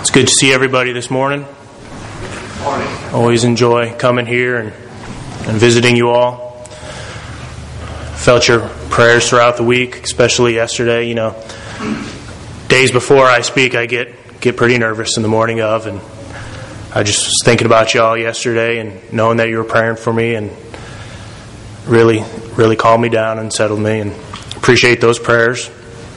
It's good to see everybody this morning. Always enjoy coming here and visiting you all. Felt your prayers throughout the week, especially yesterday. You know, days before I speak, I get pretty nervous in the morning of, and I just was thinking about you all yesterday and knowing that you were praying for me, and really calmed me down and settled me, and appreciate those prayers.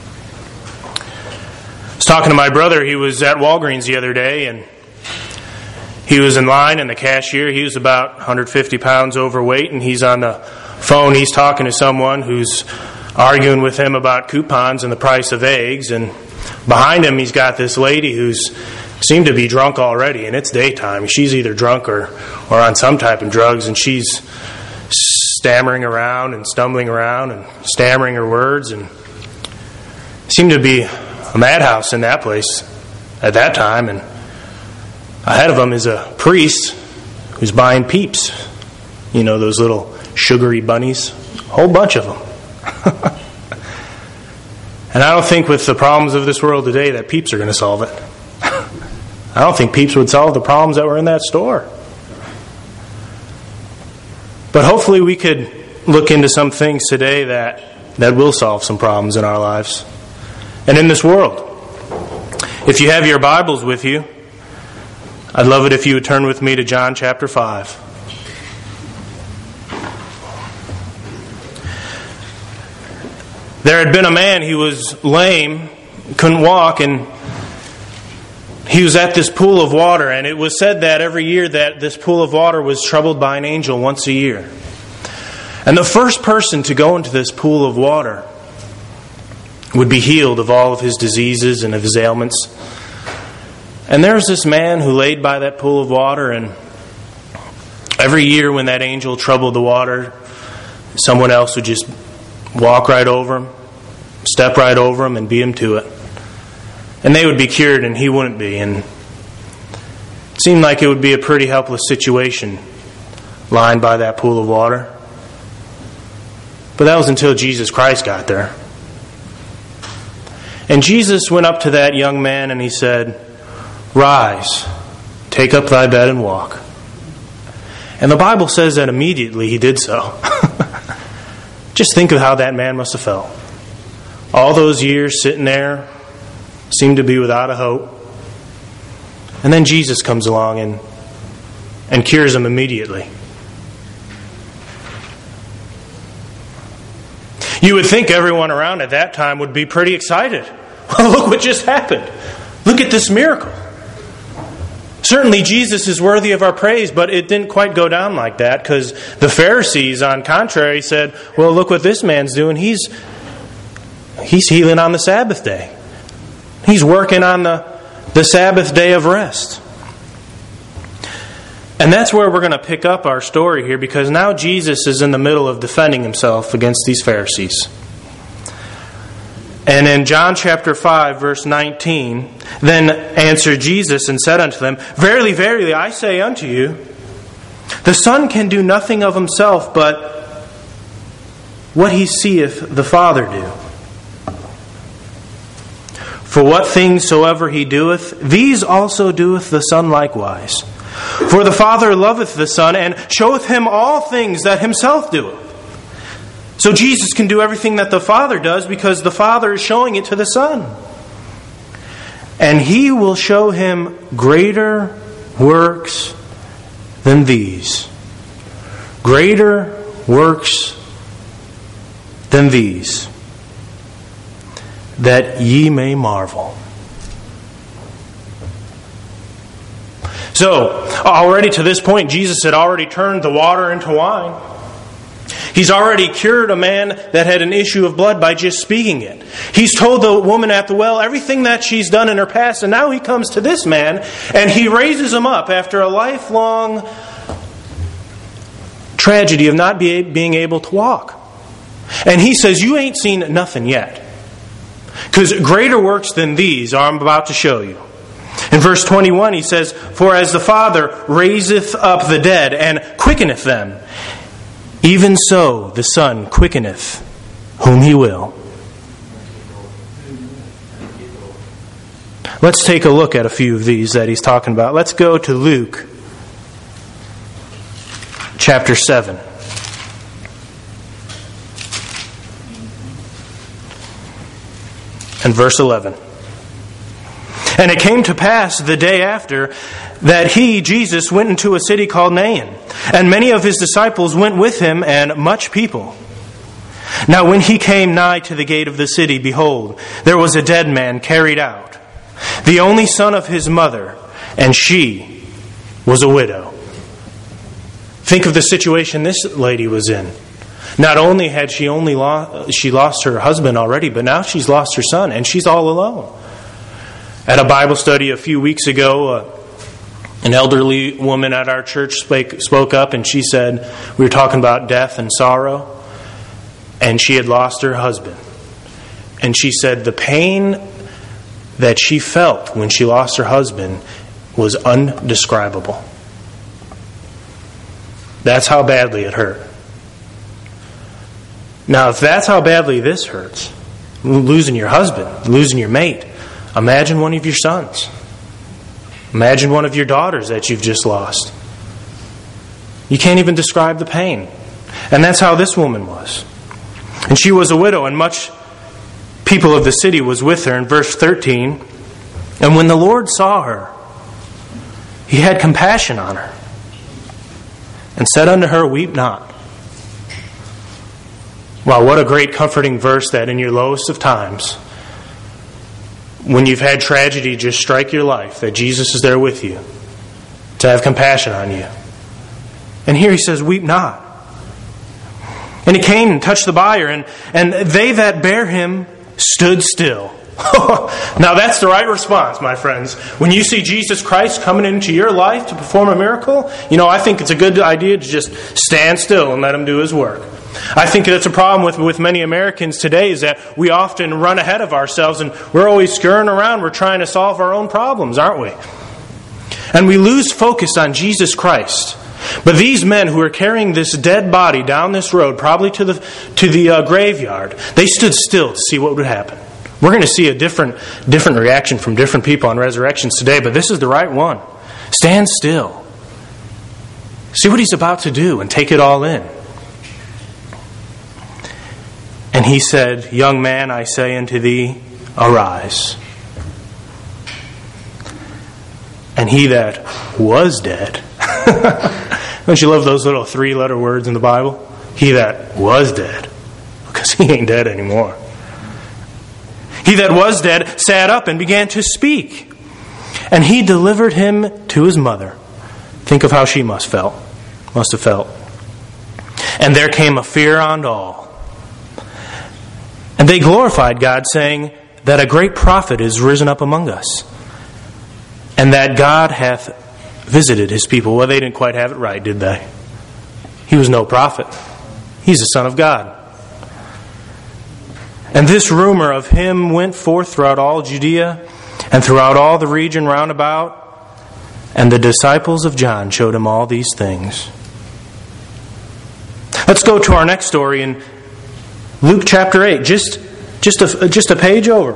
I was talking to my brother. He was at Walgreens the other day, and he was in line, and the cashier, he was about 150 pounds overweight, and he's on the phone. He's talking to someone who's arguing with him about coupons and the price of eggs, and behind him he's got this lady who's seemed to be drunk already, and it's daytime. She's either drunk or on some type of drugs, and she's stammering around and stumbling around and stammering her words, and seemed to be a madhouse in that place at that time. And ahead of him is a priest who's buying Peeps. You know, those little sugary bunnies. A whole bunch of them. And I don't think with the problems of this world today that Peeps are going to solve it. I don't think Peeps would solve the problems that were in that store. But hopefully we could look into some things today that will solve some problems in our lives and in this world. If you have your Bibles with you, I'd love it if you would turn with me to John chapter 5. There had been a man, he was lame, couldn't walk, and he was at this pool of water, and it was said that every year that this pool of water was troubled by an angel once a year. And the first person to go into this pool of water would be healed of all of his diseases and of his ailments. And there was this man who laid by that pool of water, and every year when that angel troubled the water, someone else would just walk right over him, step right over him, and beat him to it. And they would be cured, and he wouldn't be. And it seemed like it would be a pretty helpless situation, lying by that pool of water. But that was until Jesus Christ got there. And Jesus went up to that young man and he said, "Rise, take up thy bed and walk." And the Bible says that immediately he did so. Just think of how that man must have felt. All those years sitting there, seemed to be without a hope. And then Jesus comes along and cures him immediately. You would think everyone around at that time would be pretty excited. Well, look what just happened. Look at this miracle. Certainly Jesus is worthy of our praise, but it didn't quite go down like that, because the Pharisees, on contrary, said, well, look what this man's doing. He's healing on the Sabbath day. He's working on the Sabbath day of rest. And that's where we're going to pick up our story here, because now Jesus is in the middle of defending himself against these Pharisees. And in John chapter 5, verse 19, then answered Jesus and said unto them, Verily, verily, I say unto you, the Son can do nothing of himself, but what he seeth the Father do. For what things soever he doeth, these also doeth the Son likewise. For the Father loveth the Son, and showeth him all things that himself doeth. So Jesus can do everything that the Father does, because the Father is showing it to the Son. And he will show him greater works than these. Greater works than these, that ye may marvel. So, already to this point, Jesus had already turned the water into wine. He's already cured a man that had an issue of blood by just speaking it. He's told the woman at the well everything that she's done in her past, and now he comes to this man and he raises him up after a lifelong tragedy of not being able to walk. And he says, you ain't seen nothing yet, because greater works than these are I'm about to show you. In verse 21 he says, For as the Father raiseth up the dead and quickeneth them, even so the Son quickeneth whom he will. Let's take a look at a few of these that he's talking about. Let's go to Luke chapter 7. And verse 11. And it came to pass the day after that he, Jesus, went into a city called Nain, and many of his disciples went with him, and much people. Now when he came nigh to the gate of the city, behold, there was a dead man carried out, the only son of his mother, and she was a widow. Think of the situation this lady was in. Not only had she lost her husband already, but now she's lost her son, and she's all alone. At a Bible study a few weeks ago, an elderly woman at our church spoke up, and she said, we were talking about death and sorrow, and she had lost her husband. And she said the pain that she felt when she lost her husband was undescribable. That's how badly it hurt. Now, if that's how badly this hurts, losing your husband, losing your mate, imagine one of your sons. Imagine one of your daughters that you've just lost. You can't even describe the pain. And that's how this woman was. And she was a widow, and much people of the city was with her. In verse 13, and when the Lord saw her, he had compassion on her, and said unto her, weep not. Wow, what a great comforting verse that in your lowest of times, when you've had tragedy just strike your life, that Jesus is there with you to have compassion on you. And here he says, weep not. And he came and touched the bier, and they that bare him stood still. Now that's the right response, my friends. When you see Jesus Christ coming into your life to perform a miracle, I think it's a good idea to just stand still and let him do his work. I think that's a problem with many Americans today, is that we often run ahead of ourselves and we're always scurrying around. We're trying to solve our own problems, aren't we? And we lose focus on Jesus Christ. But these men who are carrying this dead body down this road, probably to the graveyard, they stood still to see what would happen. We're going to see a different reaction from different people on resurrections today, but this is the right one. Stand still. See what he's about to do and take it all in. And he said, young man, I say unto thee, arise. And he that was dead. Don't you love those little 3-letter words in the Bible? He that was dead. Because he ain't dead anymore. He that was dead sat up and began to speak. And he delivered him to his mother. Think of how she must have felt. And there came a fear on all. And they glorified God, saying that a great prophet is risen up among us, and that God hath visited his people. Well, they didn't quite have it right, did they? He was no prophet. He's the Son of God. And this rumor of him went forth throughout all Judea and throughout all the region round about, and the disciples of John showed him all these things. Let's go to our next story in Luke chapter 8, just a page over.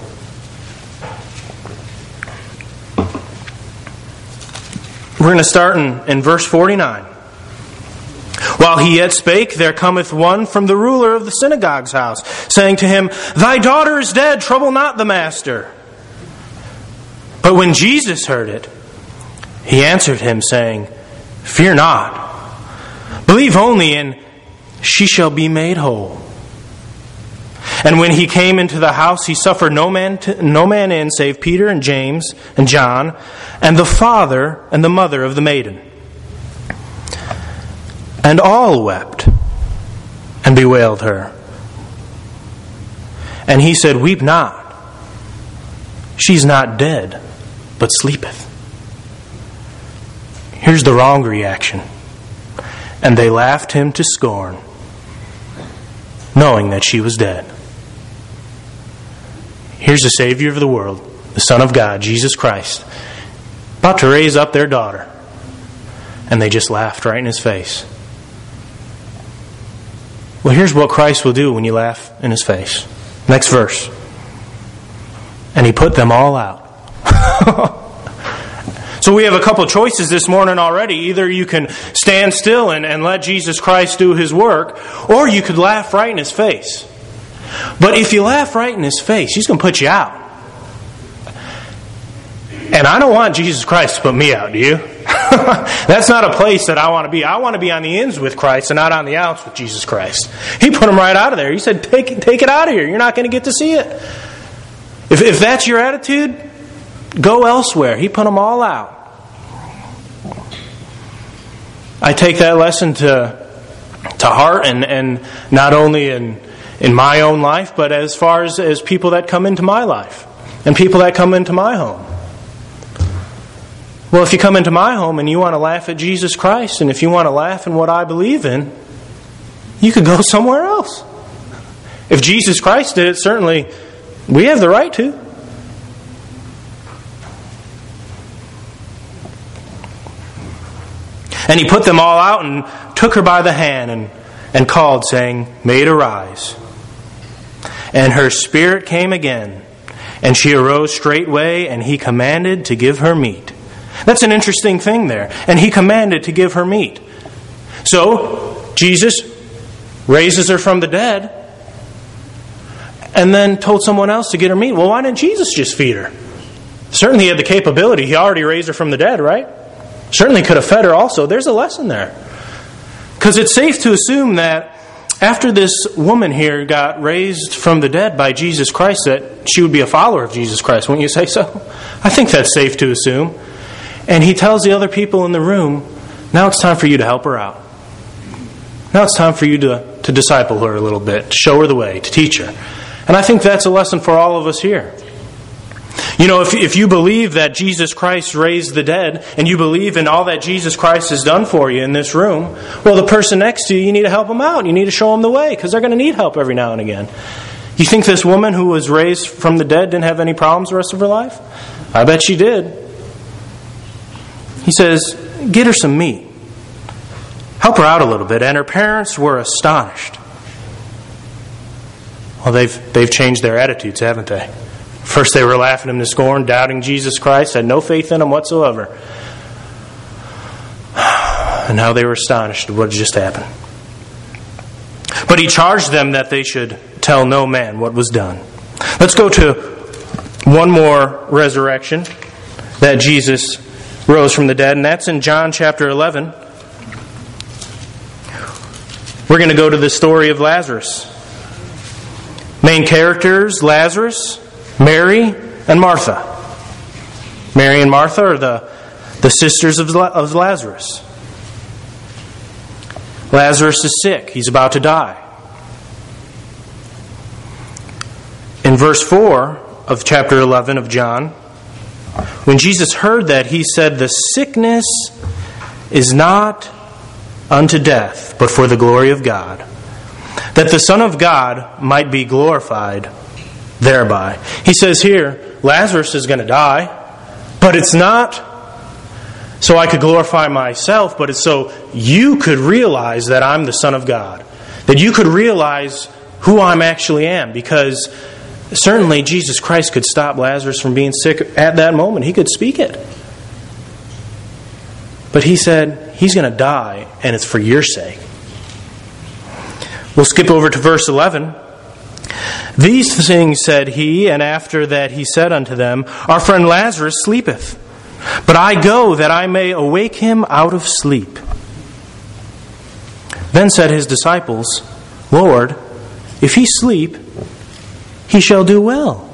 We're going to start in verse 49. While he yet spake, there cometh one from the ruler of the synagogue's house, saying to him, Thy daughter is dead, trouble not the master. But when Jesus heard it, he answered him, saying, Fear not, believe only, and she shall be made whole. And when he came into the house, he suffered no man in, save Peter and James and John, and the father and the mother of the maiden. And all wept and bewailed her. And he said, Weep not. She's not dead, but sleepeth. Here's the wrong reaction. And they laughed him to scorn, knowing that she was dead. Here's the Savior of the world, the Son of God, Jesus Christ, about to raise up their daughter. And they just laughed right in his face. Well, here's what Christ will do when you laugh in his face. Next verse. And he put them all out So we have a couple choices this morning already. Either you can stand still and let Jesus Christ do His work, or you could laugh right in His face. But if you laugh right in His face, He's going to put you out. And I don't want Jesus Christ to put me out, do you? That's not a place that I want to be. I want to be on the ins with Christ and not on the outs with Jesus Christ. He put him right out of there. He said, take it out of here. You're not going to get to see it. If that's your attitude, go elsewhere. He put them all out. I take that lesson to heart, and not only in my own life, but as far as people that come into my life and people that come into my home. Well, if you come into my home and you want to laugh at Jesus Christ, and if you want to laugh in what I believe in, you could go somewhere else. If Jesus Christ did it, certainly we have the right to. And He put them all out and took her by the hand and called, saying, Maid, arise. And her spirit came again, and she arose straightway, and He commanded to give her meat. That's an interesting thing there. And He commanded to give her meat. So, Jesus raises her from the dead and then told someone else to get her meat. Well, why didn't Jesus just feed her? Certainly He had the capability. He already raised her from the dead, right? Certainly could have fed her also. There's a lesson there. Because it's safe to assume that after this woman here got raised from the dead by Jesus Christ, that she would be a follower of Jesus Christ. Wouldn't you say so? I think that's safe to assume. And He tells the other people in the room, now it's time for you to help her out. Now it's time for you to disciple her a little bit, to show her the way, to teach her. And I think that's a lesson for all of us here. You know, if you believe that Jesus Christ raised the dead, and you believe in all that Jesus Christ has done for you in this room, well, the person next to you need to help them out. You need to show them the way, because they're going to need help every now and again. You think this woman who was raised from the dead didn't have any problems the rest of her life? I bet she did. He says, get her some meat. Help her out a little bit. And her parents were astonished. Well, they've changed their attitudes, haven't they? First they were laughing Him to scorn, doubting Jesus Christ, had no faith in Him whatsoever. And now they were astonished at what had just happened. But He charged them that they should tell no man what was done. Let's go to one more resurrection that Jesus rose from the dead, and that's in John chapter 11. We're going to go to the story of Lazarus. Main characters, Lazarus, Mary, and Martha. Mary and Martha are the sisters of Lazarus. Lazarus is sick. He's about to die. In verse 4 of chapter 11 of John, when Jesus heard that, He said, the sickness is not unto death, but for the glory of God, that the Son of God might be glorified thereby. He says here, Lazarus is going to die, but it's not so I could glorify myself, but it's so you could realize that I'm the Son of God, that you could realize who I actually am, because certainly Jesus Christ could stop Lazarus from being sick at that moment. He could speak it. But He said, He's going to die, and it's for your sake. We'll skip over to verse 11. These things said He, and after that He said unto them, Our friend Lazarus sleepeth, but I go that I may awake him out of sleep. Then said His disciples, Lord, if he sleep, he shall do well.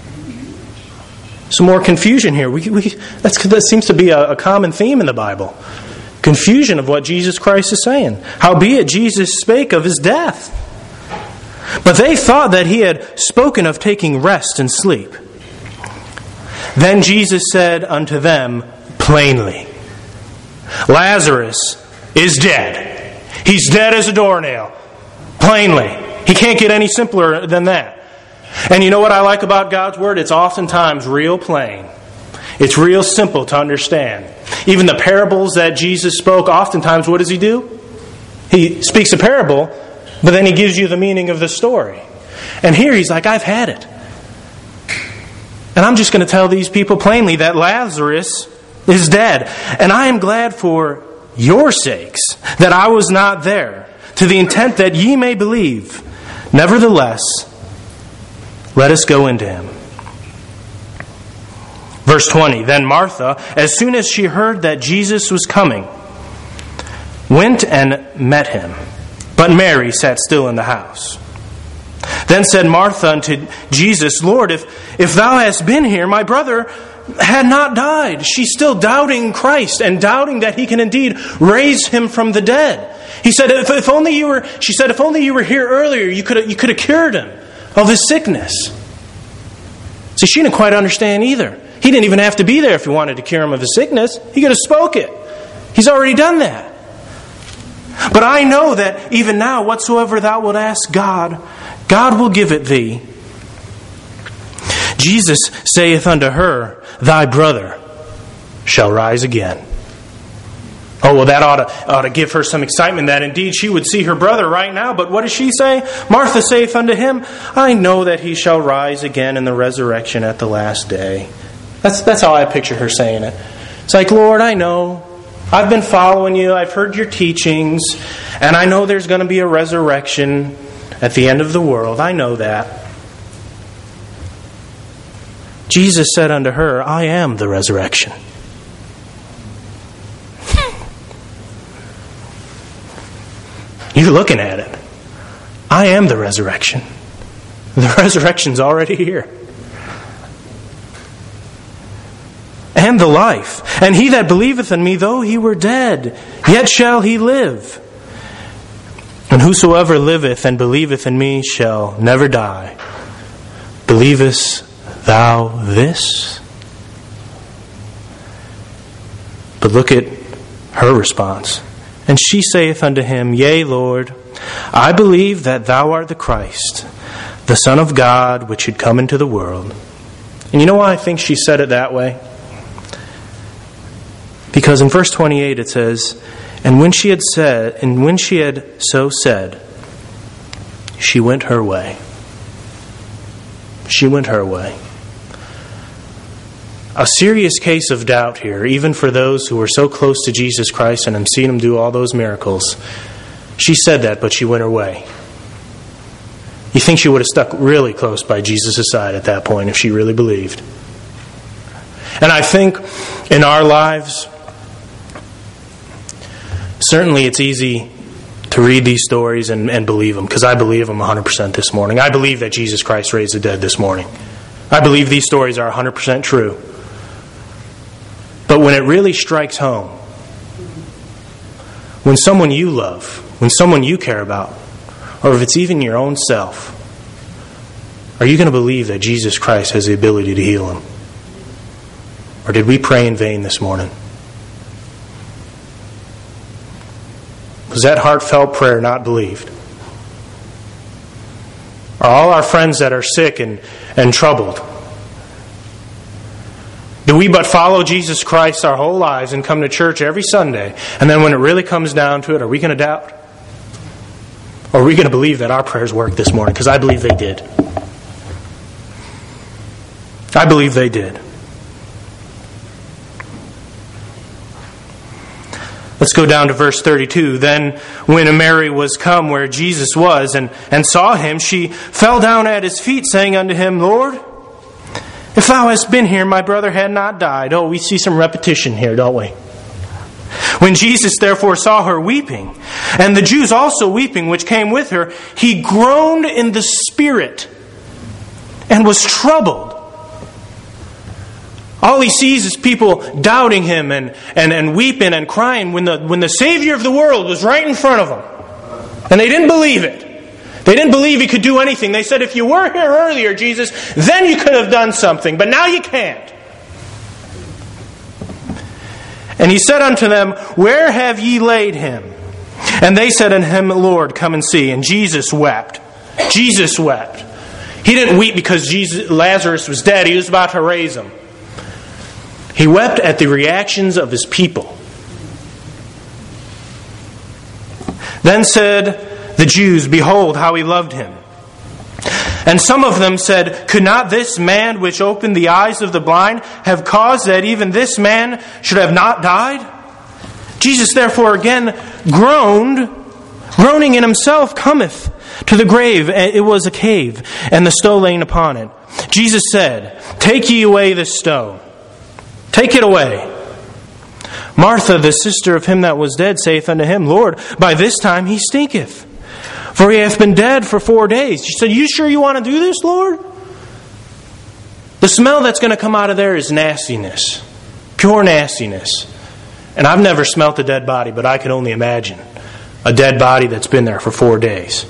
Some more confusion here. That seems to be a common theme in the Bible. Confusion of what Jesus Christ is saying. Howbeit Jesus spake of His death. But they thought that He had spoken of taking rest and sleep. Then Jesus said unto them plainly, Lazarus is dead. He's dead as a doornail. Plainly. He can't get any simpler than that. And you know what I like about God's Word? It's oftentimes real plain. It's real simple to understand. Even the parables that Jesus spoke, oftentimes what does He do? He speaks a parable, but then He gives you the meaning of the story. And here He's like, I've had it. And I'm just going to tell these people plainly that Lazarus is dead. And I am glad for your sakes that I was not there, to the intent that ye may believe. Nevertheless, let us go into him. Verse 20, then Martha, as soon as she heard that Jesus was coming, went and met him. But Mary sat still in the house. Then said Martha unto Jesus, Lord, if thou hadst been here, my brother had not died. She's still doubting Christ and doubting that he can indeed raise him from the dead. He said, if only you were here earlier, you could have cured him of his sickness. See, she didn't quite understand either. He didn't even have to be there if he wanted to cure him of his sickness. He could have spoke it. He's already done that. But I know that even now, whatsoever thou wilt ask God, God will give it thee. Jesus saith unto her, thy brother shall rise again. Oh, well, that ought to give her some excitement that indeed she would see her brother right now. But what does she say? Martha saith unto him, I know that he shall rise again in the resurrection at the last day. That's how I picture her saying it. It's like, Lord, I know. I've been following you. I've heard your teachings. And I know there's going to be a resurrection at the end of the world. I know that. Jesus said unto her, I am the resurrection. You're looking at it. I am the resurrection. The resurrection's already here. And the life. And he that believeth in me, though he were dead, yet shall he live. And whosoever liveth and believeth in me shall never die. Believest thou this? But look at her response. And she saith unto him, Yea, Lord, I believe that thou art the Christ, the Son of God, which should come into the world. And you know why I think she said it that way? Because in verse 28 it says, And when she had so said, she went her way. She went her way. A serious case of doubt here, even for those who were so close to Jesus Christ and have seen him do all those miracles. She said that, but she went her way. You think she would have stuck really close by Jesus' side at that point if she really believed. And I think in our lives, certainly it's easy to read these stories and believe them, because I believe them 100% this morning. I believe that Jesus Christ raised the dead this morning. I believe these stories are 100% true. But when it really strikes home, when someone you love, when someone you care about, or if it's even your own self, are you going to believe that Jesus Christ has the ability to heal him? Or did we pray in vain this morning? Was that heartfelt prayer not believed? Are all our friends that are sick and troubled, do we but follow Jesus Christ our whole lives and come to church every Sunday, and then when it really comes down to it, are we going to doubt? Or are we going to believe that our prayers worked this morning? Because I believe they did. I believe they did. Let's go down to verse 32. Then when Mary was come where Jesus was and saw him, she fell down at his feet, saying unto him, Lord, if thou hadst been here, my brother had not died. Oh, we see some repetition here, don't we? When Jesus therefore saw her weeping, and the Jews also weeping, which came with her, he groaned in the spirit and was troubled. All he sees is people doubting him and weeping and crying when the Savior of the world was right in front of them. And they didn't believe it. They didn't believe he could do anything. They said, if you were here earlier, Jesus, then you could have done something. But now you can't. And he said unto them, Where have ye laid him? And they said unto him, Lord, come and see. And Jesus wept. Jesus wept. He didn't weep because Lazarus was dead. He was about to raise him. He wept at the reactions of his people. Then said the Jews, Behold, how he loved him. And some of them said, "Could not this man which opened the eyes of the blind have caused that even this man should have not died?" Jesus therefore again groaning in himself, cometh to the grave. It was a cave, and the stone laying upon it. Jesus said, "Take ye away this stone. Take it away." Martha, the sister of him that was dead, saith unto him, "Lord, by this time he stinketh, for he hath been dead for 4 days." She said, "You sure you want to do this, Lord?" The smell that's going to come out of there is nastiness. Pure nastiness. And I've never smelt a dead body, but I can only imagine a dead body that's been there for 4 days.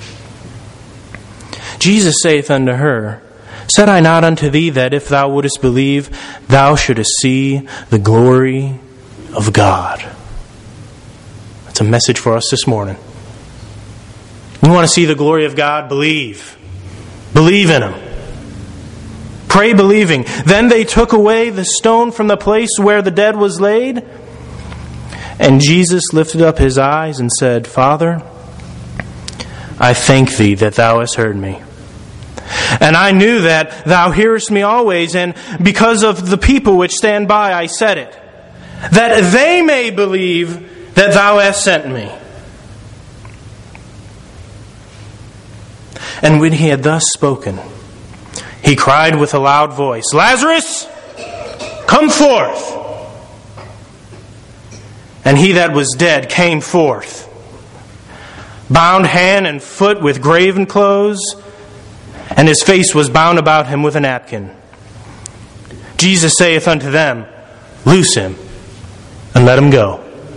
Jesus saith unto her, "Said I not unto thee that if thou wouldest believe, thou shouldest see the glory of God?" That's a message for us this morning. You want to see the glory of God? Believe. Believe in Him. Pray believing. Then they took away the stone from the place where the dead was laid. And Jesus lifted up His eyes and said, "Father, I thank Thee that Thou hast heard me. And I knew that Thou hearest me always, and because of the people which stand by I said it, that they may believe that Thou hast sent me." And when He had thus spoken, He cried with a loud voice, "Lazarus, come forth!" And he that was dead came forth, bound hand and foot with graven clothes, and his face was bound about him with a napkin. Jesus saith unto them, "Loose him, and let him go."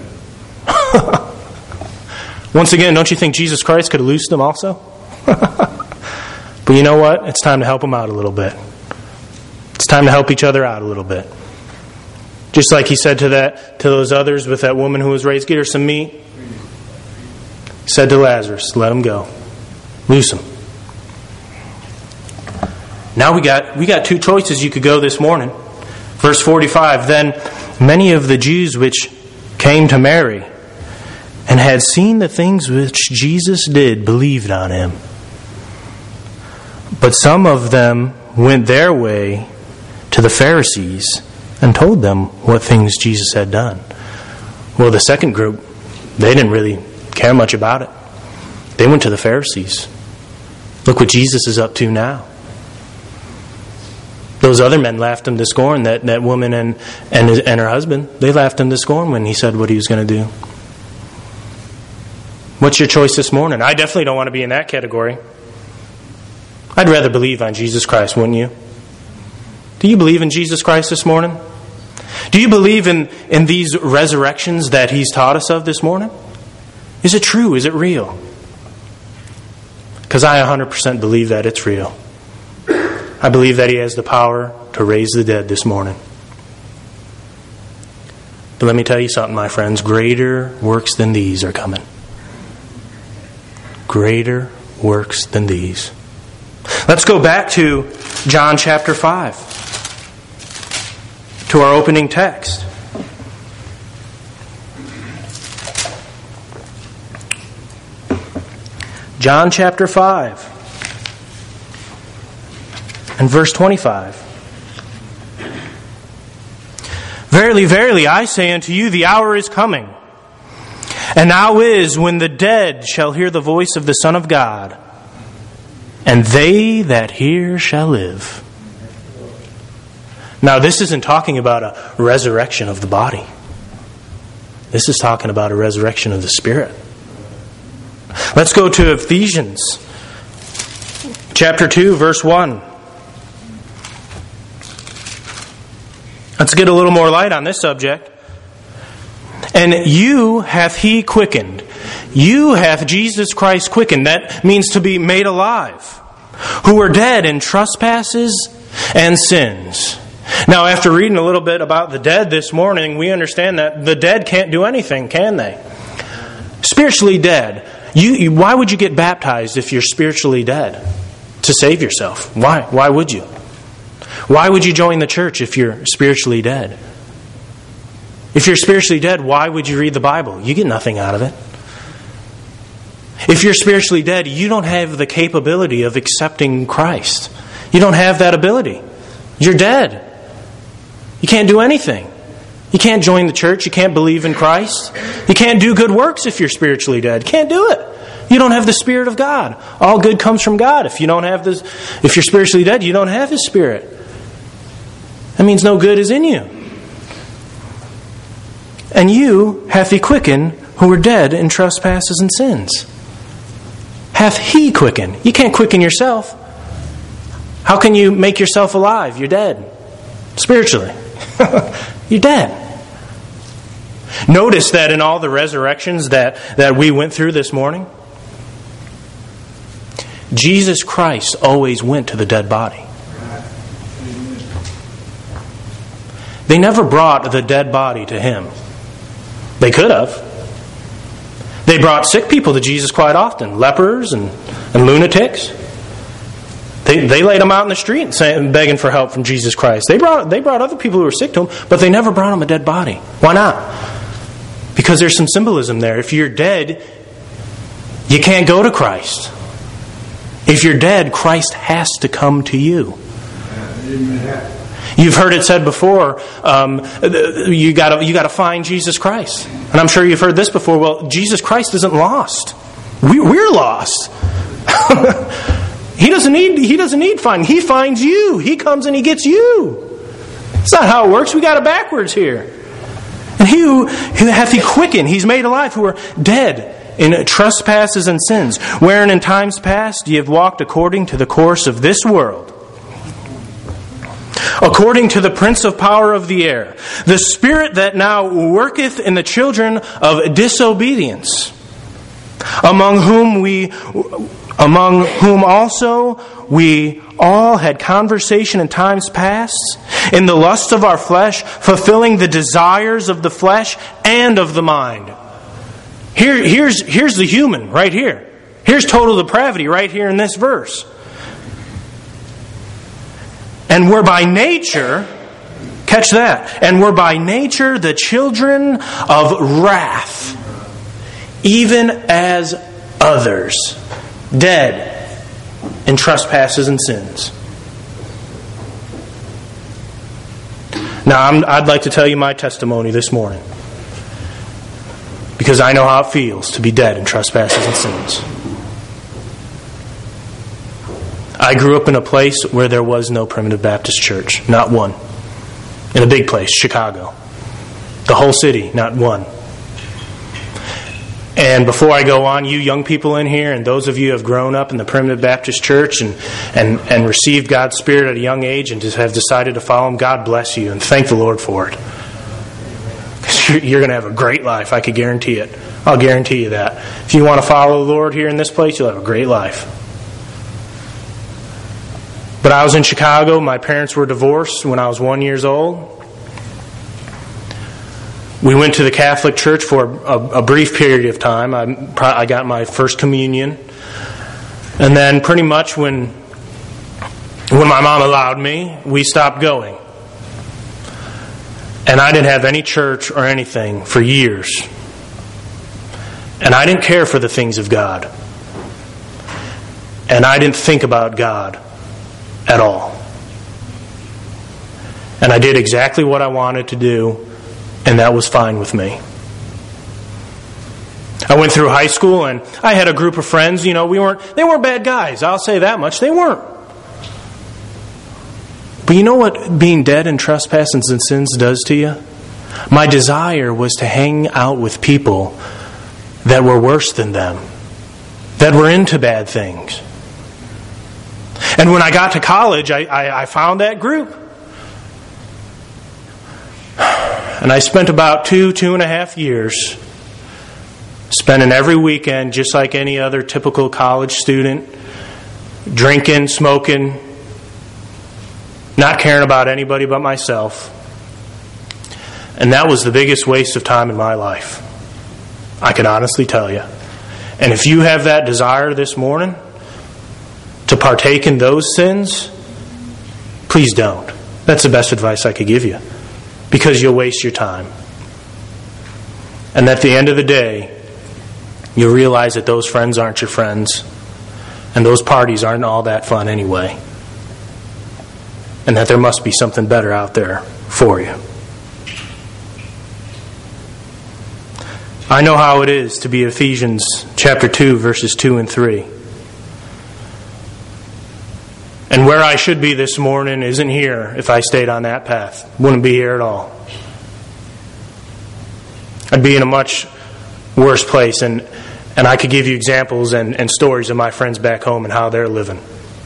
Once again, don't you think Jesus Christ could have loosed him also? But you know what? It's time to help him out a little bit. It's time to help each other out a little bit. Just like He said to those others with that woman who was raised, "Get her some meat." He said to Lazarus, "Let him go. Loose him." Now we got two choices you could go this morning. Verse 45, "Then many of the Jews which came to Mary and had seen the things which Jesus did believed on Him. But some of them went their way to the Pharisees and told them what things Jesus had done." Well, the second group, they didn't really care much about it. They went to the Pharisees. Look what Jesus is up to now. Those other men laughed Him to scorn, that woman and her husband. They laughed Him to scorn when He said what He was going to do. What's your choice this morning? I definitely don't want to be in that category. I'd rather believe on Jesus Christ, wouldn't you? Do you believe in Jesus Christ this morning? Do you believe in these resurrections that He's taught us of this morning? Is it true? Is it real? Because I 100% believe that it's real. I believe that He has the power to raise the dead this morning. But let me tell you something, my friends. Greater works than these are coming. Greater works than these. Let's go back to John chapter 5. To our opening text. John chapter 5 and verse 25. "Verily, verily, I say unto you, the hour is coming, and now is, when the dead shall hear the voice of the Son of God, and they that hear shall live." Now, this isn't talking about a resurrection of the body. This is talking about a resurrection of the spirit. Let's go to Ephesians chapter 2, verse 1. Let's get a little more light on this subject. "And you hath He quickened." You hath Jesus Christ quickened. That means to be made alive. "Who were dead in trespasses and sins." Now, after reading a little bit about the dead this morning, we understand that the dead can't do anything, can they? Spiritually dead. Why would you get baptized if you're spiritually dead? To save yourself. Why? Why would you? Why would you join the church if you're spiritually dead? If you're spiritually dead, why would you read the Bible? You get nothing out of it. If you're spiritually dead, you don't have the capability of accepting Christ. You don't have that ability. You're dead. You can't do anything. You can't join the church. You can't believe in Christ. You can't do good works if you're spiritually dead. You can't do it. You don't have the Spirit of God. All good comes from God. If you're spiritually dead, you don't have His Spirit. That means no good is in you. And you hath He quickened who were dead in trespasses and sins. Hath He quickened. You can't quicken yourself. How can you make yourself alive? You're dead. Spiritually. You're dead. Notice that in all the resurrections that we went through this morning, Jesus Christ always went to the dead body. They never brought the dead body to Him. They could have. They brought sick people to Jesus quite often, lepers and lunatics. They laid them out in the street begging for help from Jesus Christ. They brought other people who were sick to Him, but they never brought Him a dead body. Why not? Because there's some symbolism there. If you're dead, you can't go to Christ. If you're dead, Christ has to come to you. You've heard it said before, you got to find Jesus Christ. And I'm sure you've heard this before. Well, Jesus Christ isn't lost. We're lost. He doesn't need finding. He finds you. He comes and He gets you. That's not how it works. We got it backwards here. And He who hath He quickened, He's made alive, who are dead in trespasses and sins, wherein in times past ye have walked according to the course of this world, according to the prince of power of the air, the spirit that now worketh in the children of disobedience, among whom also we all had conversation in times past, in the lust of our flesh, fulfilling the desires of the flesh and of the mind. Here's the human right here. Here's total depravity right here in this verse. And we're by nature, catch that, and we're by nature the children of wrath, even as others, dead in trespasses and sins. Now, I'd like to tell you my testimony this morning, because I know how it feels to be dead in trespasses and sins. I grew up in a place where there was no Primitive Baptist church. Not one. In a big place, Chicago. The whole city, not one. And before I go on, you young people in here, and those of you who have grown up in the Primitive Baptist church and received God's Spirit at a young age and just have decided to follow Him, God bless you, and thank the Lord for it. You're going to have a great life, I could guarantee it. I'll guarantee you that. If you want to follow the Lord here in this place, you'll have a great life. But I was in Chicago. My parents were divorced when I was 1 year old. We went to the Catholic Church for a brief period of time. I got my first communion. And then pretty much when my mom allowed me, we stopped going. And I didn't have any church or anything for years. And I didn't care for the things of God. And I didn't think about God at all. And I did exactly what I wanted to do, and that was fine with me. I went through high school, and I had a group of friends. They weren't bad guys. I'll say that much. They weren't. But you know what being dead in trespasses and sins does to you? My desire was to hang out with people that were worse than them, that were into bad things. And when I got to college, I found that group. And I spent about 2.5 years spending every weekend, just like any other typical college student, drinking, smoking, not caring about anybody but myself. And that was the biggest waste of time in my life, I can honestly tell you. And if you have that desire this morning to partake in those sins, please don't. That's the best advice I could give you, because you'll waste your time. And at the end of the day, you'll realize that those friends aren't your friends, and those parties aren't all that fun anyway, and that there must be something better out there for you. I know how it is to be Ephesians chapter 2, verses 2 and 3. And where I should be this morning isn't here if I stayed on that path. Wouldn't be here at all. I'd be in a much worse place, and I could give you examples and stories of my friends back home and how they're living.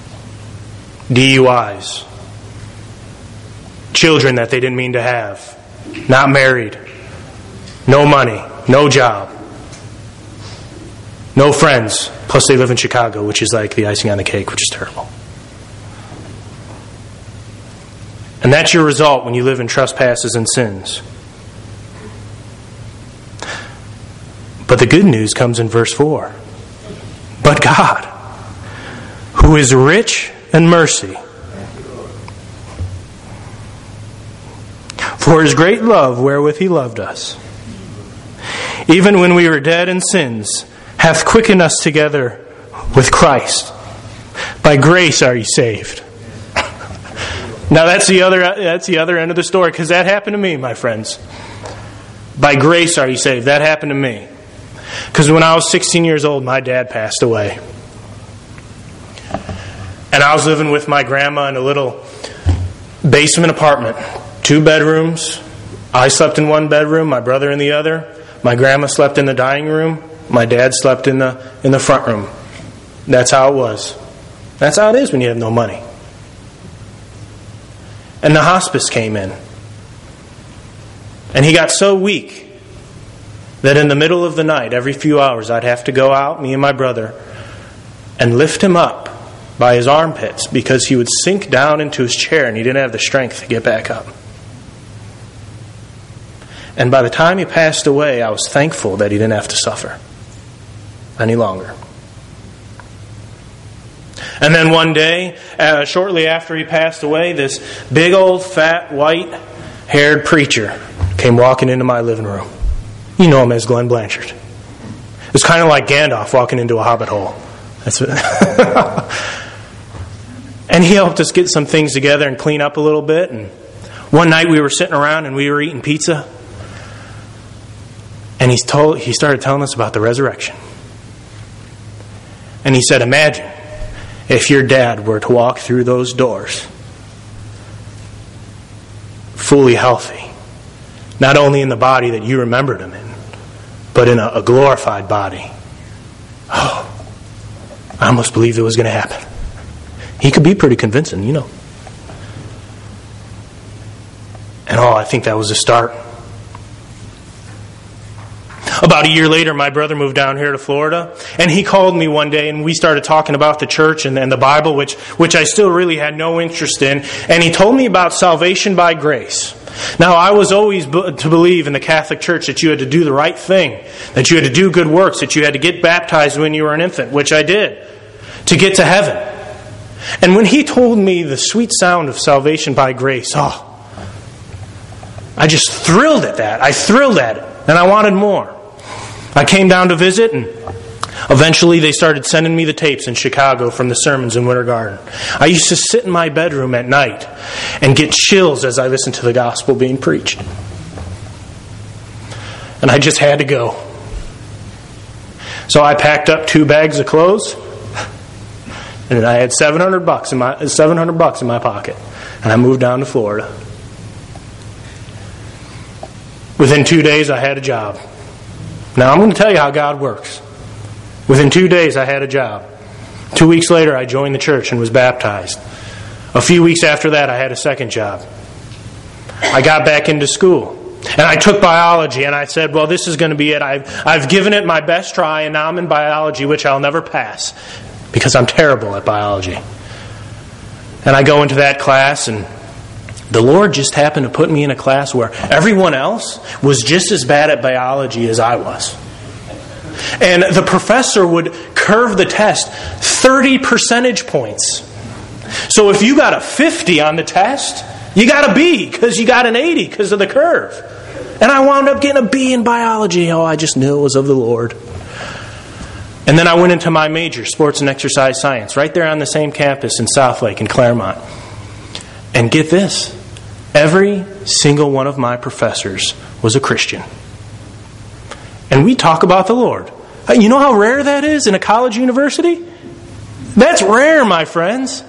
DUIs. Children that they didn't mean to have. Not married. No money. No job. No friends. Plus they live in Chicago, which is like the icing on the cake, which is terrible. And that's your result when you live in trespasses and sins. But the good news comes in verse 4. But God, who is rich in mercy, for His great love wherewith He loved us, even when we were dead in sins, hath quickened us together with Christ. By grace are ye saved. Now that's the other end of the story, because that happened to me, my friends. By grace are ye saved. That happened to me. Because when I was 16 years old, my dad passed away. And I was living with my grandma in a little basement apartment. 2 bedrooms. I slept in one bedroom, my brother in the other. My grandma slept in the dining room. My dad slept in the front room. That's how it was. That's how it is when you have no money. And the hospice came in. And he got so weak that in the middle of the night, every few hours, I'd have to go out, me and my brother, and lift him up by his armpits because he would sink down into his chair and he didn't have the strength to get back up. And by the time he passed away, I was thankful that he didn't have to suffer any longer. And then one day, shortly after he passed away, this big old fat white-haired preacher came walking into my living room. You know him as Glenn Blanchard. It's kind of like Gandalf walking into a hobbit hole. That's what and he helped us get some things together and clean up a little bit. And one night we were sitting around and we were eating pizza. And he started telling us about the resurrection. And he said, imagine if your dad were to walk through those doors fully healthy, not only in the body that you remembered him in, but in a glorified body. Oh, I almost believed it was going to happen. He could be pretty convincing, you know. And I think that was a start. About a year later, my brother moved down here to Florida, and he called me one day, and we started talking about the church and the Bible, which I still really had no interest in. And he told me about salvation by grace. Now, I was always to believe in the Catholic Church that you had to do the right thing, that you had to do good works, that you had to get baptized when you were an infant, which I did, to get to heaven. And when he told me the sweet sound of salvation by grace, I just thrilled at that. I thrilled at it, and I wanted more. I came down to visit, and eventually they started sending me the tapes in Chicago from the sermons in Winter Garden. I used to sit in my bedroom at night and get chills as I listened to the gospel being preached. And I just had to go. So I packed up 2 bags of clothes, and I had $700 in my pocket, and I moved down to Florida. Within 2 days, I had a job. Now, I'm going to tell you how God works. Within 2 days, I had a job. 2 weeks later, I joined the church and was baptized. A few weeks after that, I had a second job. I got back into school. And I took biology, and I said, well, this is going to be it. I've given it my best try, and now I'm in biology, which I'll never pass because I'm terrible at biology. And I go into that class, and the Lord just happened to put me in a class where everyone else was just as bad at biology as I was. And the professor would curve the test 30 percentage points. So if you got a 50 on the test, you got a B because you got an 80 because of the curve. And I wound up getting a B in biology. I just knew it was of the Lord. And then I went into my major, sports and exercise science, right there on the same campus in Southlake in Claremont. And get this, every single one of my professors was a Christian. And we talk about the Lord. You know how rare that is in a college university? That's rare, my friends.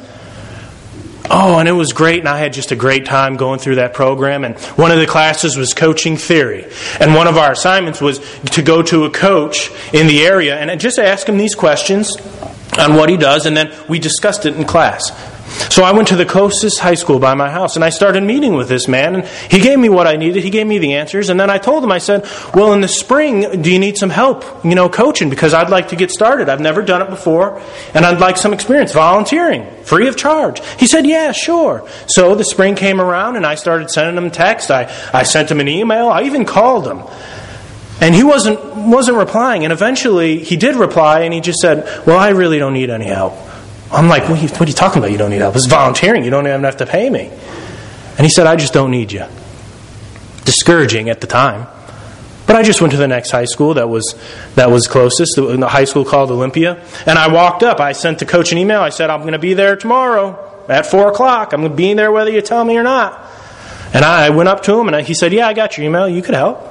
Oh, and it was great, and I had just a great time going through that program. And one of the classes was coaching theory. And one of our assignments was to go to a coach in the area and just ask him these questions on what he does, and then we discussed it in class. So I went to the closest high school by my house, and I started meeting with this man, and he gave me what I needed. He gave me the answers, and then I told him, I said, well, in the spring, do you need some help, coaching? Because I'd like to get started. I've never done it before, and I'd like some experience, volunteering, free of charge. He said, yeah, sure. So the spring came around, and I started sending him text. I sent him an email. I even called him. And he wasn't replying, and eventually he did reply, and he just said, well, I really don't need any help. I'm like, what are you talking about? You don't need help. It's volunteering. You don't even have to pay me. And he said, I just don't need you. Discouraging at the time. But I just went to the next high school that was closest, the high school called Olympia. And I walked up. I sent the coach an email. I said, I'm going to be there tomorrow at 4 o'clock. I'm going to be there whether you tell me or not. And I went up to him, and he said, yeah, I got your email. You could help.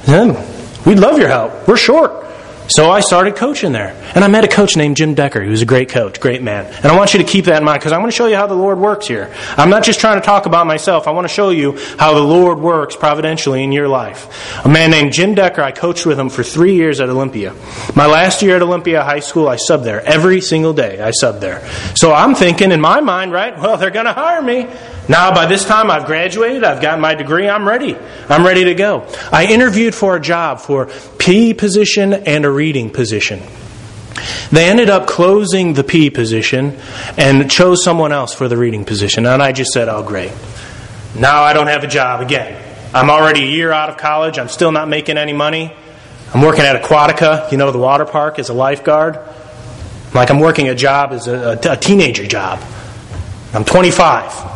We'd love your help. We're short. So I started coaching there. And I met a coach named Jim Decker. He was a great coach, great man. And I want you to keep that in mind because I want to show you how the Lord works here. I'm not just trying to talk about myself. I want to show you how the Lord works providentially in your life. A man named Jim Decker, I coached with him for 3 years at Olympia. My last year at Olympia High School, I subbed there. Every single day I subbed there. So I'm thinking in my mind, right, well, they're going to hire me. Now, by this time, I've graduated. I've gotten my degree. I'm ready. I'm ready to go. I interviewed for a job for PE position and a reading position. They ended up closing the PE position and chose someone else for the reading position. And I just said, oh, great. Now I don't have a job again. I'm already a year out of college. I'm still not making any money. I'm working at Aquatica, the water park, as a lifeguard. I'm working a job as a teenager job. I'm 25.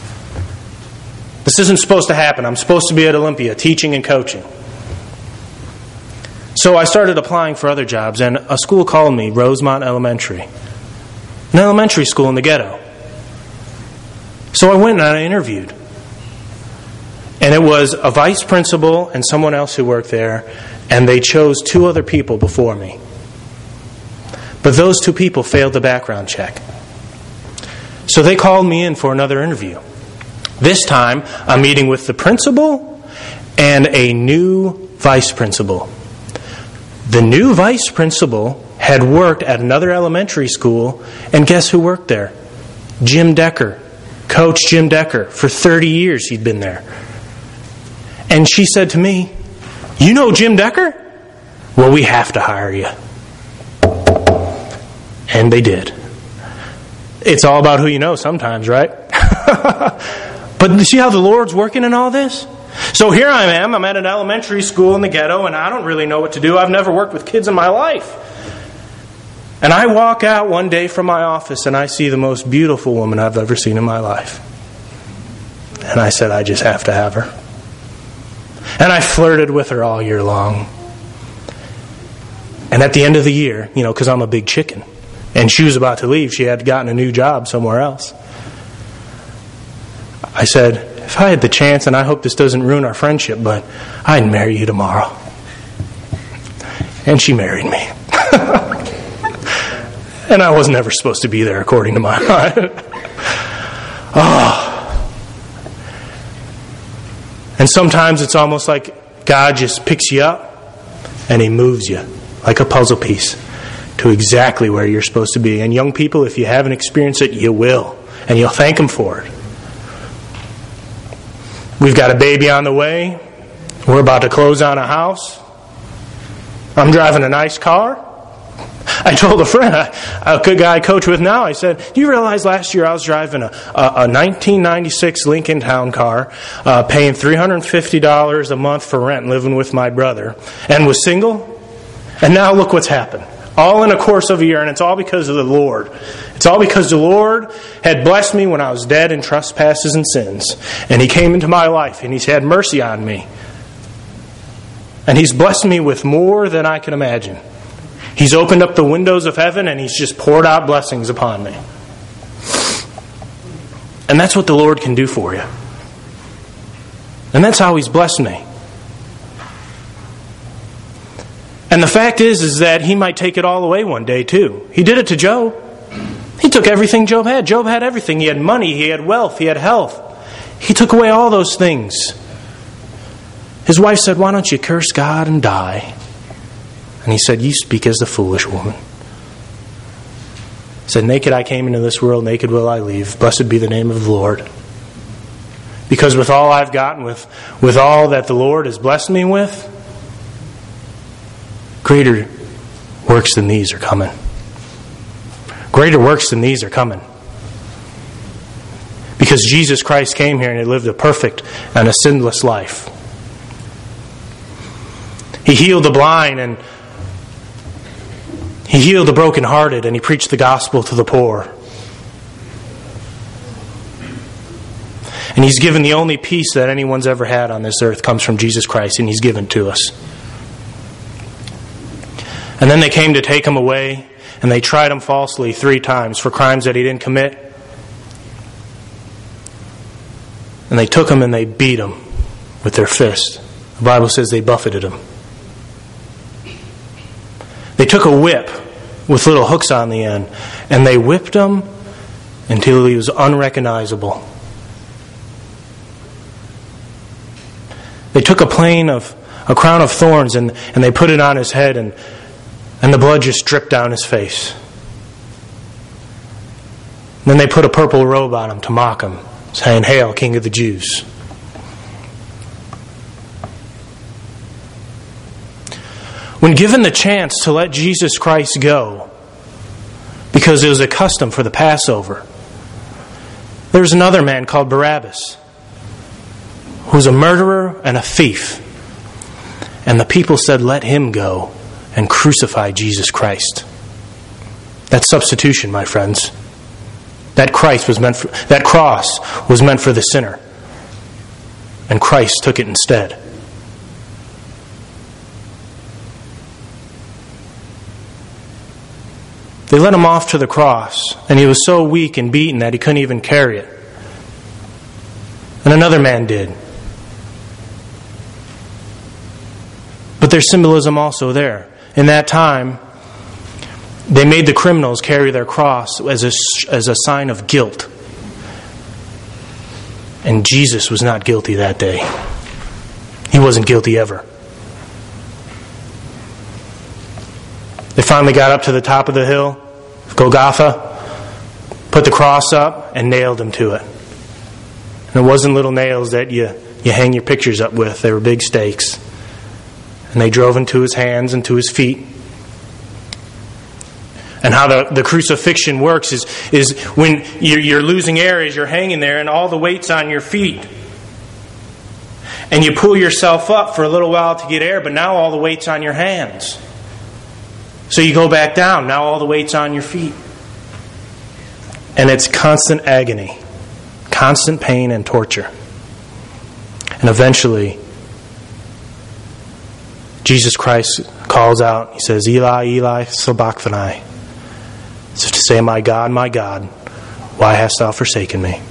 This isn't supposed to happen. I'm supposed to be at Olympia teaching and coaching. So I started applying for other jobs, and a school called me, Rosemont Elementary. An elementary school in the ghetto. So I went and I interviewed. And it was a vice principal and someone else who worked there, and they chose 2 other people before me. But those 2 people failed the background check. So they called me in for another interview. This time, I'm meeting with the principal and a new vice principal. The new vice principal had worked at another elementary school, and guess who worked there? Jim Decker. Coach Jim Decker. For 30 years he'd been there. And she said to me, you know Jim Decker? Well, we have to hire you. And they did. It's all about who you know sometimes, right? But you see how the Lord's working in all this? So here I am. I'm at an elementary school in the ghetto, and I don't really know what to do. I've never worked with kids in my life. And I walk out one day from my office, and I see the most beautiful woman I've ever seen in my life. And I said, I just have to have her. And I flirted with her all year long. And at the end of the year, because I'm a big chicken, and she was about to leave, she had gotten a new job somewhere else. I said, if I had the chance, and I hope this doesn't ruin our friendship, but I'd marry you tomorrow. And she married me. And I was never supposed to be there, according to my mind. And sometimes it's almost like God just picks you up and He moves you like a puzzle piece to exactly where you're supposed to be. And young people, if you haven't experienced it, you will. And you'll thank Him for it. We've got a baby on the way. We're about to close on a house. I'm driving a nice car. I told a friend, a good guy I coach with now, I said, do you realize last year I was driving a 1996 Lincoln Town car, paying $350 a month for rent, living with my brother, and was single? And now look what's happened. All in a course of a year, and it's all because of the Lord. It's all because the Lord had blessed me when I was dead in trespasses and sins. And He came into my life, and He's had mercy on me. And He's blessed me with more than I can imagine. He's opened up the windows of heaven and He's just poured out blessings upon me. And that's what the Lord can do for you. And that's how He's blessed me. And the fact is that He might take it all away one day too. He did it to Job. He took everything Job had. Job had everything. He had money, he had wealth, he had health. He took away all those things. His wife said, "Why don't you curse God and die?" And he said, "You speak as the foolish woman." He said, "Naked I came into this world, naked will I leave. Blessed be the name of the Lord." Because with all I've gotten, with all that the Lord has blessed me with, greater works than these are coming. Greater works than these are coming. Because Jesus Christ came here and He lived a perfect and a sinless life. He healed the blind and He healed the brokenhearted and He preached the gospel to the poor. And He's given the only peace that anyone's ever had on this earth comes from Jesus Christ, and He's given to us. And then they came to take Him away, and they tried Him falsely 3 times for crimes that He didn't commit. And they took Him and they beat Him with their fist. The Bible says they buffeted Him. They took a whip with little hooks on the end, and they whipped Him until He was unrecognizable. They took a crown of thorns and they put it on His head, and the blood just dripped down His face. Then they put a purple robe on Him to mock Him, saying, "Hail, King of the Jews." When given the chance to let Jesus Christ go, because it was a custom for the Passover, there was another man called Barabbas, who was a murderer and a thief. And the people said, "Let him go and crucify Jesus Christ." That's substitution, my friends. That cross was meant for the sinner, and Christ took it instead. They led Him off to the cross, and He was so weak and beaten that He couldn't even carry it. And another man did. But there's symbolism also there. In that time, they made the criminals carry their cross as a sign of guilt. And Jesus was not guilty that day. He wasn't guilty ever. They finally got up to the top of the hill, Golgotha, put the cross up, and nailed Him to it. And it wasn't little nails that you hang your pictures up with. They were big stakes. And they drove into His hands and to His feet. And how the crucifixion works is when you're losing air as you're hanging there and all the weight's on your feet. And you pull yourself up for a little while to get air, but now all the weight's on your hands. So you go back down. Now all the weight's on your feet. And it's constant agony, constant pain and torture. And eventually, Jesus Christ calls out. He says, "Eli, Eli, sabachthani." As if to say, my God, why hast Thou forsaken me?"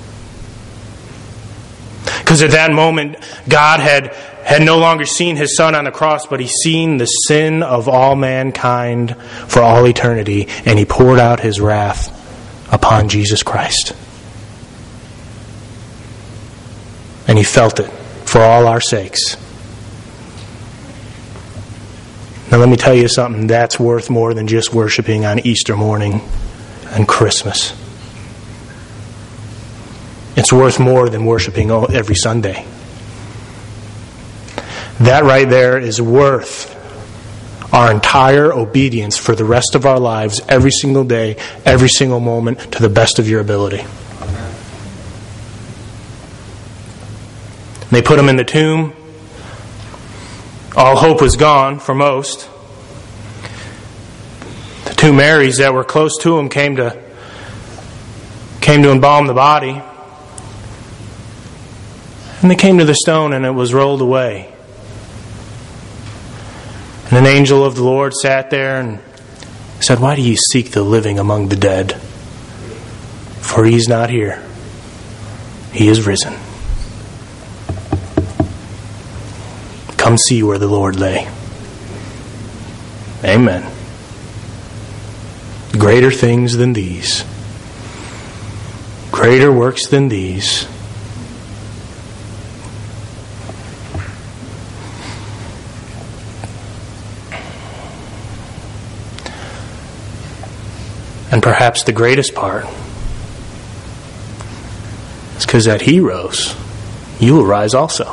Because at that moment, God had no longer seen His Son on the cross, but He's seen the sin of all mankind for all eternity, and He poured out His wrath upon Jesus Christ. And He felt it for all our sakes. Now let me tell you something, that's worth more than just worshiping on Easter morning and Christmas. It's worth more than worshiping every Sunday. That right there is worth our entire obedience for the rest of our lives, every single day, every single moment, to the best of your ability. They put Him in the tomb. All hope was gone for most. The 2 Marys that were close to Him came to embalm the body. And they came to the stone and it was rolled away. And an angel of the Lord sat there and He said, "Why do you seek the living among the dead? For He is not here. He is risen. Come see where the Lord lay." Amen. Greater things than these. Greater works than these. And perhaps the greatest part is because that He rose, you will rise also.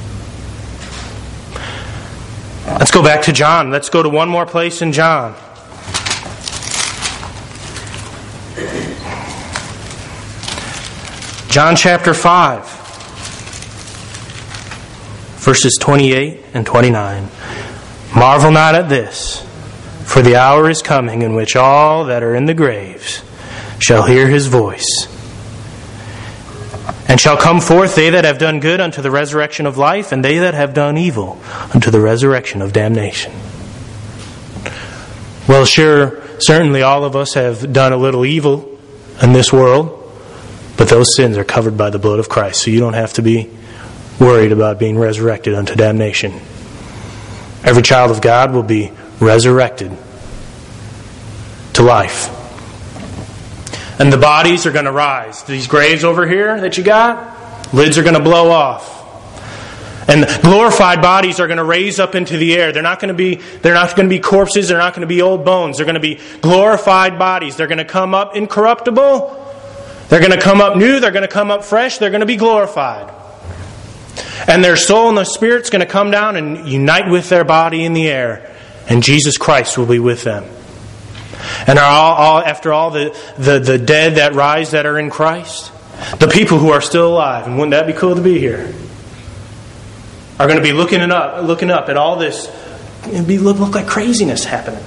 Let's go back to John. Let's go to one more place in John. John chapter 5, verses 28 and 29. "Marvel not at this, for the hour is coming in which all that are in the graves shall hear His voice. And shall come forth they that have done good unto the resurrection of life, and they that have done evil unto the resurrection of damnation." Well, sure, certainly all of us have done a little evil in this world, but those sins are covered by the blood of Christ, so you don't have to be worried about being resurrected unto damnation. Every child of God will be resurrected to life. And the bodies are going to rise. These graves over here that you got, lids are going to blow off. And glorified bodies are going to raise up into the air. They're not going to be corpses. They're not going to be old bones. They're going to be glorified bodies. They're going to come up incorruptible. They're going to come up new. They're going to come up fresh. They're going to be glorified. And their soul and their spirit's going to come down and unite with their body in the air. And Jesus Christ will be with them. And after all the dead that rise that are in Christ, the people who are still alive, and wouldn't that be cool to be here, are going to be looking up at all this. It'd look like craziness happening.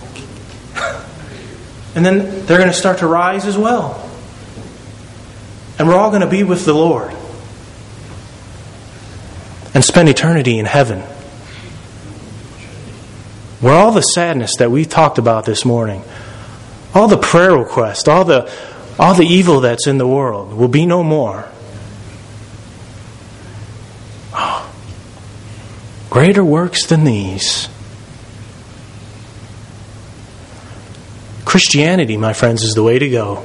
And then they're going to start to rise as well. And we're all going to be with the Lord and spend eternity in heaven. Where all the sadness that we talked about this morning, all the prayer requests, all the evil that's in the world will be no more. Oh, greater works than these. Christianity, my friends, is the way to go.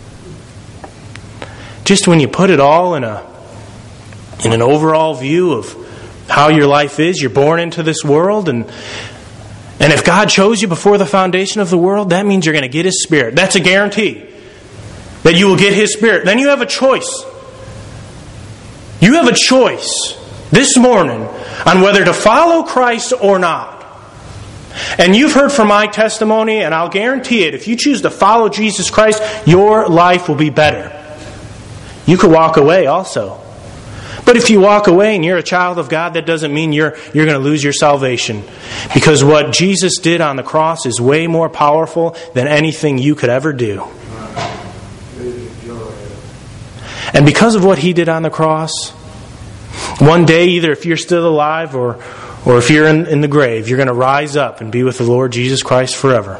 Just when you put it all in an overall view of how your life is, you're born into this world, and if God chose you before the foundation of the world, that means you're going to get His Spirit. That's a guarantee that you will get His Spirit. Then you have a choice. You have a choice this morning on whether to follow Christ or not. And you've heard from my testimony, and I'll guarantee it, if you choose to follow Jesus Christ, your life will be better. You could walk away also. But if you walk away and you're a child of God, that doesn't mean you're going to lose your salvation. Because what Jesus did on the cross is way more powerful than anything you could ever do. And because of what He did on the cross, one day, either if you're still alive or if you're in the grave, you're going to rise up and be with the Lord Jesus Christ forever.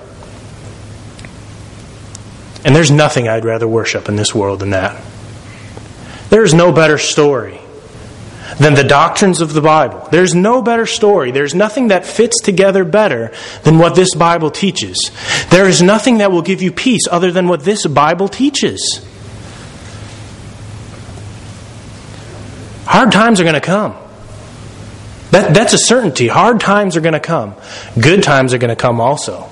And there's nothing I'd rather worship in this world than that. There's no better story than the doctrines of the Bible. There's no better story. There's nothing that fits together better than what this Bible teaches. There is nothing that will give you peace other than what this Bible teaches. Hard times are going to come. That's a certainty. Hard times are going to come. Good times are going to come also.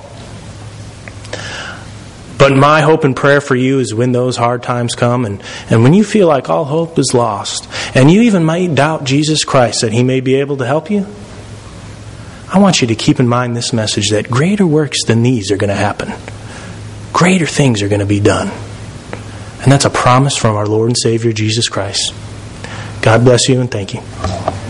But my hope and prayer for you is when those hard times come and when you feel like all hope is lost and you even might doubt Jesus Christ that He may be able to help you, I want you to keep in mind this message that greater works than these are going to happen. Greater things are going to be done. And that's a promise from our Lord and Savior Jesus Christ. God bless you and thank you.